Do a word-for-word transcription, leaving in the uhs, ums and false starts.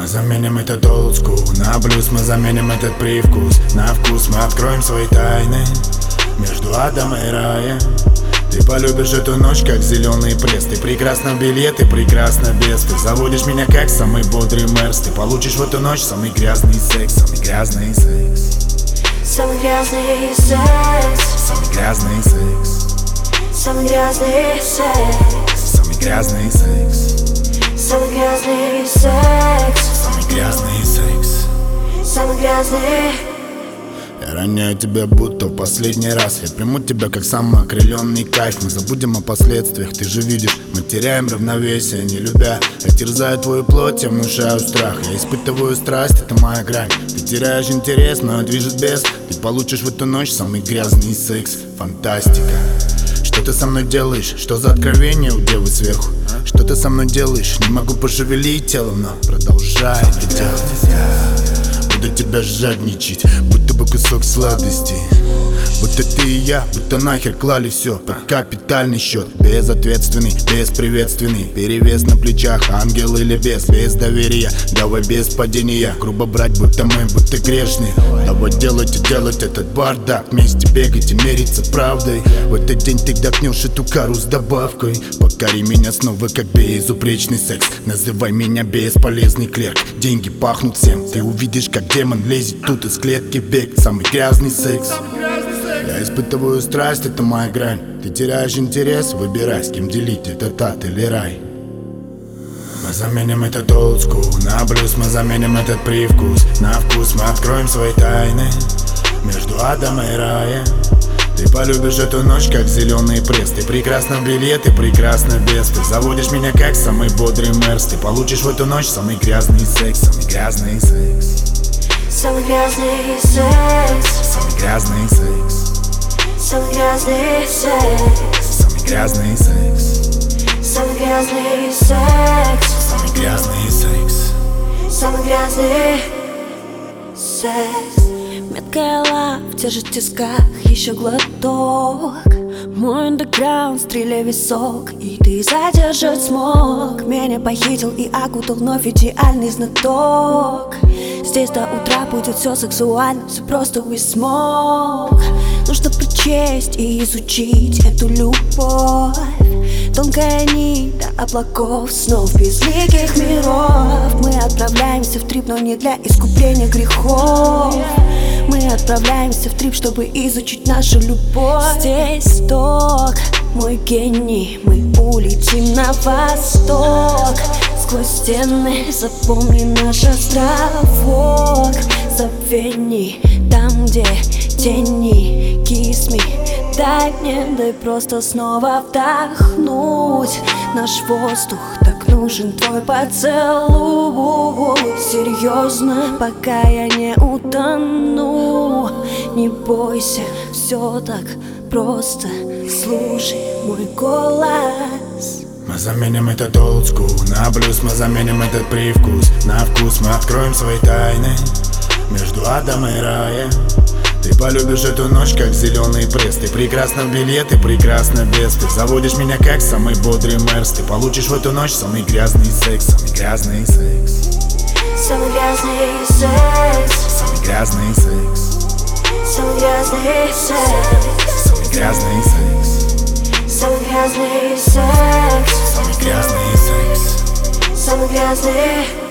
Мы заменим этот old school на блюз, мы заменим этот привкус на вкус. Мы откроем свои тайны между адом и раем. Ты полюбишь эту ночь, как зеленый пресс. Ты прекрасна в белье, ты прекрасна без. Ты заводишь меня, как самый бодрый мэрс. Ты получишь в эту ночь самый грязный секс. Самый грязный секс. Самый грязный секс. Самый грязный секс. Самый грязный секс. Самый грязный секс. Самый грязный секс. Самый грязный секс. Самый грязный. Я роняю тебя будто в последний раз. Я приму тебя как самоокрыленный кайф. Мы забудем о последствиях, ты же видишь. Мы теряем равновесие, не любя. Я терзаю твою плоть, я внушаю страх. Я испытываю страсть, это моя грань. Ты теряешь интерес, но движет без. Ты получишь в эту ночь самый грязный секс. Фантастика. Что ты со мной делаешь? Что за откровение у девы сверху? Что ты со мной делаешь? Не могу пошевелить телом, но продолжай это делать. Буду тебя жадничать, будто бы кусок сладости. Будто ты и я, будто нахер клали все под капитальный счет. Безответственный, бесприветственный, перевес на плечах, ангел или бес. Без доверия, давай без падения. Грубо брать, будто мы, будто грешные. Давай делать и делать этот бардак. Вместе бегать и мериться правдой. В этот день ты вдохнешь эту кару с добавкой. Покори меня снова, как безупречный секс. Называй меня бесполезный клерк. Деньги пахнут всем, ты увидишь, как демон лезет тут из клетки бег. Самый грязный секс. Я испытываю страсть, это моя грань. Ты теряешь интерес, выбирай, с кем делить, этот ад или рай. Мы заменим этот old school на блюз, мы заменим этот привкус на вкус. Мы откроем свои тайны между адом и раем. Ты полюбишь эту ночь, как зеленый пресс. Ты прекрасна в белье, ты прекрасна без. Ты заводишь меня, как самый бодрый мэрс. Ты получишь в эту ночь самый грязный секс. Самый грязный секс. Самый грязный секс. Самый грязный секс. Самый грязный секс. Самый грязный секс. Самый грязный секс. Самый грязный секс. Самый грязный секс. Меткая лав держит в тисках, еще глоток. Мой андеграунд, стреляй висок, и ты задержать смог. Меня похитил и окутал вновь идеальный знаток. Здесь до утра будет все сексуально, все просто we smoke. Нужно прочесть и изучить эту любовь. Тонкая нить до облаков, снов безликих миров. Мы отправляемся в трип, но не для искупления грехов. Мы отправляемся в трип, чтобы изучить нашу любовь. Здесь ток, мой гений, мы улетим на восток. Сквозь стены запомни наш островок забвений, там, где тени. Kiss me, дай мне, дай просто снова вдохнуть наш воздух, так нужен твой поцелуй. Серьезно, пока я не утону. Не бойся, все так просто, слушай мой голос. Мы заменим этот old school на блюз, мы заменим этот привкус на вкус. Мы откроем свои тайны между адом и раем. Ты полюбишь эту ночь, как зеленый пресс. Ты прекрасна в белье, ты прекрасна без. Ты заводишь меня, как самый бодрый мэрс. Ты получишь в эту ночь самый грязный секс. Самый грязный секс. Самый грязный секс. Самый грязный секс. Самый грязный секс. Самый грязный секс. Самый грязный секс. Самый грязный секс. Самый грязный